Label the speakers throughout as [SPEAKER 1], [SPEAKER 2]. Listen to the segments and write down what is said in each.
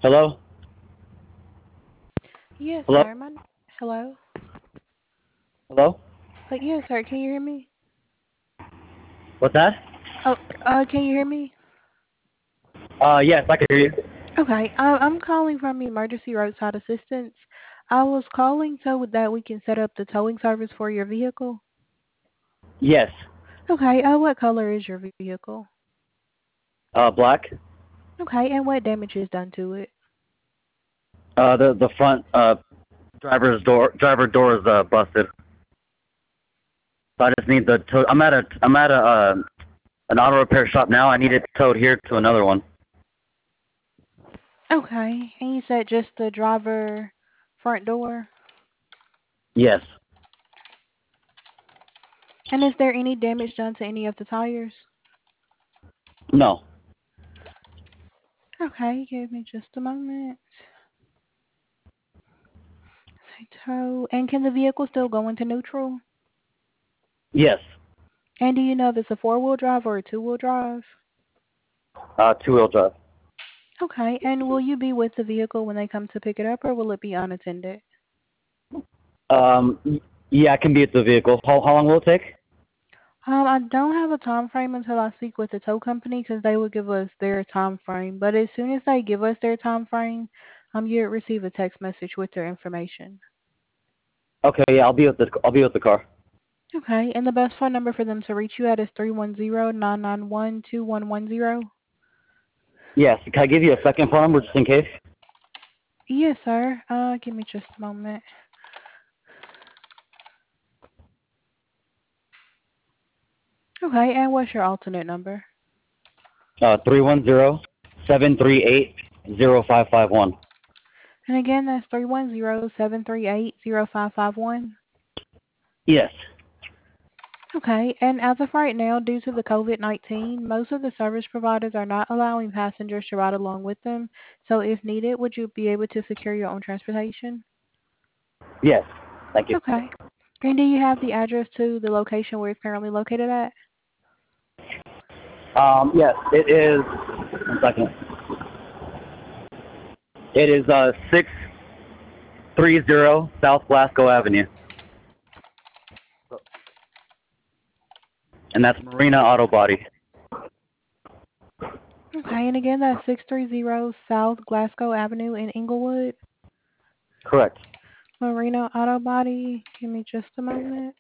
[SPEAKER 1] Hello?
[SPEAKER 2] Yes,
[SPEAKER 1] Hello?
[SPEAKER 2] sir. Hello.
[SPEAKER 1] Hello?
[SPEAKER 2] Yes, sir. Can you hear me?
[SPEAKER 1] What's that?
[SPEAKER 2] Oh, can you hear me?
[SPEAKER 1] Yes, I can hear you.
[SPEAKER 2] Okay. I'm calling from Emergency Roadside Assistance. I was calling so that we can set up the towing service for your vehicle.
[SPEAKER 1] Yes.
[SPEAKER 2] Okay. What color is your vehicle?
[SPEAKER 1] Black.
[SPEAKER 2] Okay. And what damage is done to it?
[SPEAKER 1] The front driver door is busted. So I just need the tow. I'm at an auto repair shop now. I need it towed here to another one.
[SPEAKER 2] Okay. And you said just the driver front door.
[SPEAKER 1] Yes.
[SPEAKER 2] And is there any damage done to any of the tires?
[SPEAKER 1] No.
[SPEAKER 2] Okay. Give me just a moment. Say tow. And can the vehicle still go into neutral?
[SPEAKER 1] Yes.
[SPEAKER 2] And do you know if it's a four-wheel drive or a two-wheel drive?
[SPEAKER 1] Two-wheel drive.
[SPEAKER 2] Okay. And will you be with the vehicle when they come to pick it up, or will it be unattended?
[SPEAKER 1] Yeah, I can be at the vehicle. How long will it take?
[SPEAKER 2] I don't have a time frame until I speak with the tow company because they will give us their time frame. But as soon as they give us their time frame, you'll receive a text message with their information.
[SPEAKER 1] Okay, yeah, I'll be with the car.
[SPEAKER 2] Okay. And the best phone number for them to reach you at is 310-991-2110.
[SPEAKER 1] Yes. Can I give you a second phone number just in case?
[SPEAKER 2] Yes, sir. Give me just a moment. Okay. And what's your alternate number?
[SPEAKER 1] 310-738-0551.
[SPEAKER 2] And again, that's 310-738-0551.
[SPEAKER 1] Yes.
[SPEAKER 2] Okay, and as of right now, due to the COVID-19, most of the service providers are not allowing passengers to ride along with them. So if needed, would you be able to secure your own transportation?
[SPEAKER 1] Yes. Thank you.
[SPEAKER 2] Okay. And do you have the address to the location where it's currently located at?
[SPEAKER 1] Yes, it is. One second. It is 630 South Glasgow Avenue, and that's Marina Auto Body.
[SPEAKER 2] Okay, and again, that's 630 South Glasgow Avenue in Inglewood.
[SPEAKER 1] Correct.
[SPEAKER 2] Marina Auto Body. Give me just a moment.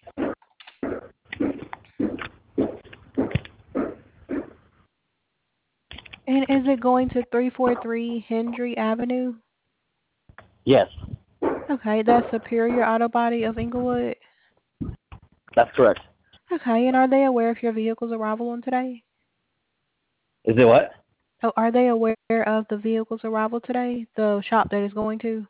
[SPEAKER 2] And is it going to 343 Hendry Avenue?
[SPEAKER 1] Yes,
[SPEAKER 2] Okay, that's Superior Auto Body of Inglewood.
[SPEAKER 1] that's correct.
[SPEAKER 2] Okay, and are they aware of your vehicle's arrival on today?
[SPEAKER 1] Is it what?
[SPEAKER 2] Oh, are they aware of the vehicle's arrival today? The shop that it's going to?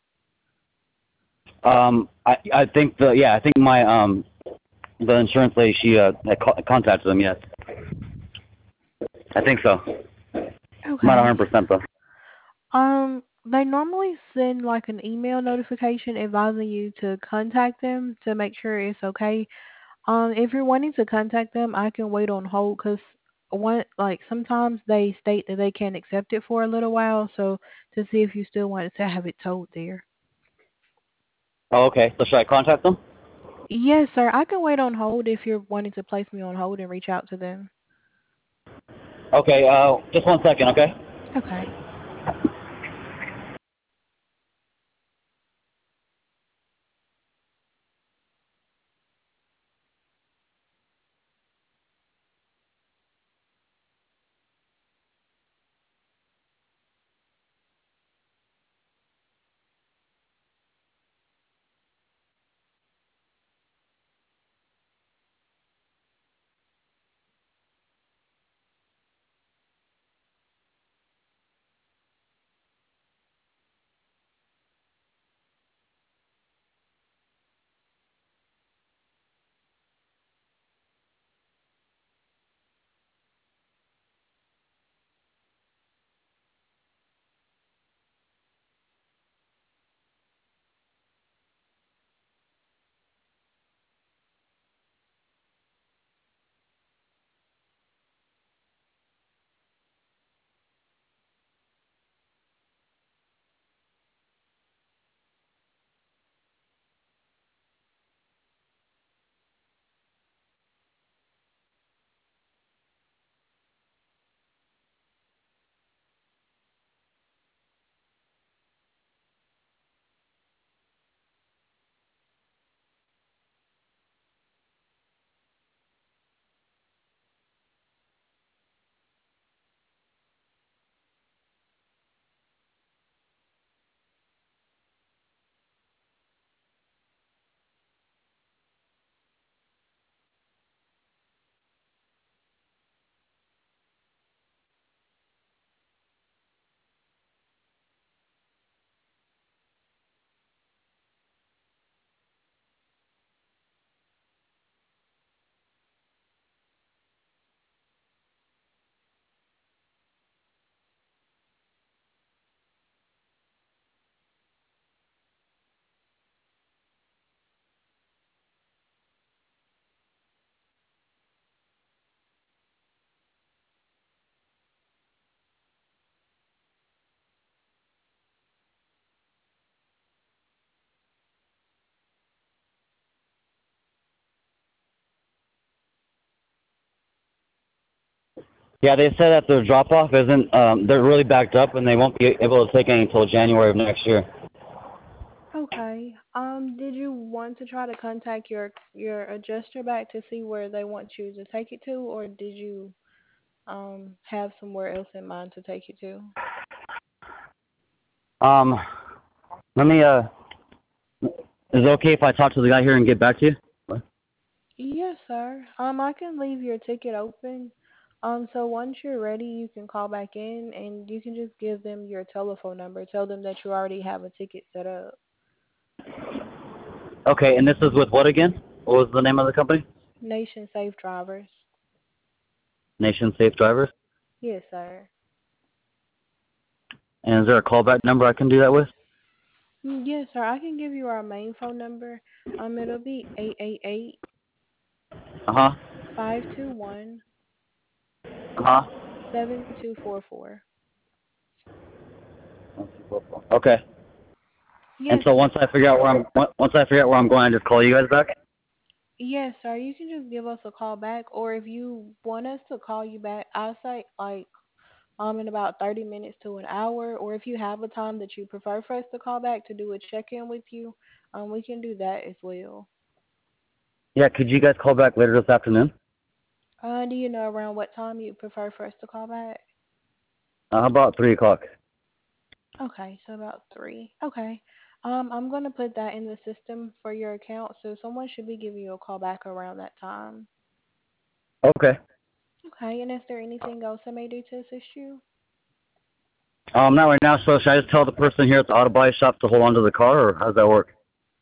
[SPEAKER 1] I think my the insurance lady she contacted them. Yes, I think so. I'm not
[SPEAKER 2] Okay.
[SPEAKER 1] 100% though.
[SPEAKER 2] They normally send like an email notification advising you to contact them to make sure it's okay. If you're wanting to contact them, I can wait on hold because sometimes they state that they can't accept it for a little while, so to see if you still want to have it towed there.
[SPEAKER 1] Oh, okay. So should I contact them?
[SPEAKER 2] Yes, sir. I can wait on hold if you're wanting to place me on hold and reach out to them.
[SPEAKER 1] Okay. Just 1 second. Okay.
[SPEAKER 2] Okay.
[SPEAKER 1] Yeah, they said that the drop-off isn't, they're really backed up and they won't be able to take any until January of next year.
[SPEAKER 2] Okay. Did you want to try to contact your adjuster back to see where they want you to take it to, or did you have somewhere else in mind to take it to?
[SPEAKER 1] Um, let me, is it okay if I talk to the guy here and get back to you?
[SPEAKER 2] Yes, sir. I can leave your ticket open. So once you're ready, you can call back in and you can just give them your telephone number. Tell them that you already have a ticket set up.
[SPEAKER 1] Okay, and this is with what again? What was the name of the company?
[SPEAKER 2] Nation Safe Drivers.
[SPEAKER 1] Nation Safe Drivers.
[SPEAKER 2] Yes, sir.
[SPEAKER 1] And is there a callback number I can do that with?
[SPEAKER 2] Yes, sir. I can give you our main phone number. It'll be 888
[SPEAKER 1] Uh-huh.
[SPEAKER 2] 521
[SPEAKER 1] Uh-huh.
[SPEAKER 2] 7244.
[SPEAKER 1] Okay. And
[SPEAKER 2] Yes,
[SPEAKER 1] so once I figure out where I'm going, I just call you guys back?
[SPEAKER 2] yes, sir. You can just give us a call back, or if you want us to call you back, I'll say like in about 30 minutes to an hour, or if you have a time that you prefer for us to call back to do a check-in with you, we can do that as well.
[SPEAKER 1] Yeah, could you guys call back later this afternoon?
[SPEAKER 2] Do you know around what time you prefer for us to call back?
[SPEAKER 1] How about 3 o'clock?
[SPEAKER 2] Okay, so about 3. Okay. I'm gonna put that in the system for your account, so someone should be giving you a call back around that time.
[SPEAKER 1] Okay.
[SPEAKER 2] Okay, and is there anything else I may do to assist you?
[SPEAKER 1] Not right now, so should I just tell the person here at the auto body shop to hold on to the car, or how does that work?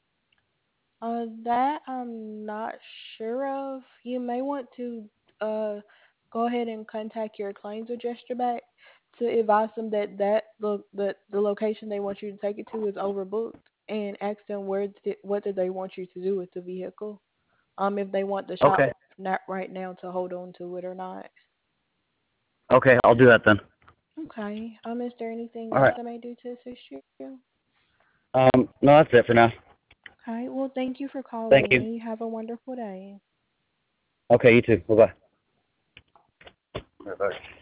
[SPEAKER 2] That I'm not sure of. You may want to uh go ahead and contact your claims adjuster back to advise them that the location they want you to take it to is overbooked, and ask them what do they want you to do with the vehicle. If they want the shop
[SPEAKER 1] Okay.
[SPEAKER 2] not right now to hold on to it or not.
[SPEAKER 1] Okay, I'll do that then.
[SPEAKER 2] Okay. Is there anything
[SPEAKER 1] All
[SPEAKER 2] else
[SPEAKER 1] right.
[SPEAKER 2] I may do to assist you?
[SPEAKER 1] No, that's it for now.
[SPEAKER 2] Okay. Well, thank you for
[SPEAKER 1] Thank
[SPEAKER 2] calling
[SPEAKER 1] you.
[SPEAKER 2] in. You have a wonderful day.
[SPEAKER 1] Okay, you too. Bye-bye. Bye-bye.